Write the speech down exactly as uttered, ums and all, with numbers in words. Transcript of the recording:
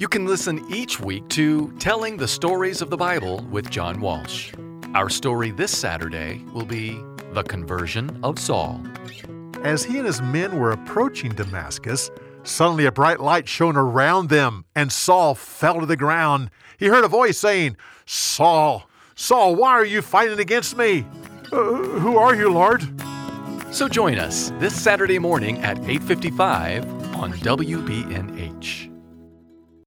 You can listen each week to Telling the Stories of the Bible with John Walsh. Our story this Saturday will be The Conversion of Saul. As he and his men were approaching Damascus, suddenly a bright light shone around them, and Saul fell to the ground. He heard a voice saying, "Saul, Saul, why are you fighting against me?" Uh, "Who are you, Lord?" So join us this Saturday morning at eight fifty-five on W B N H.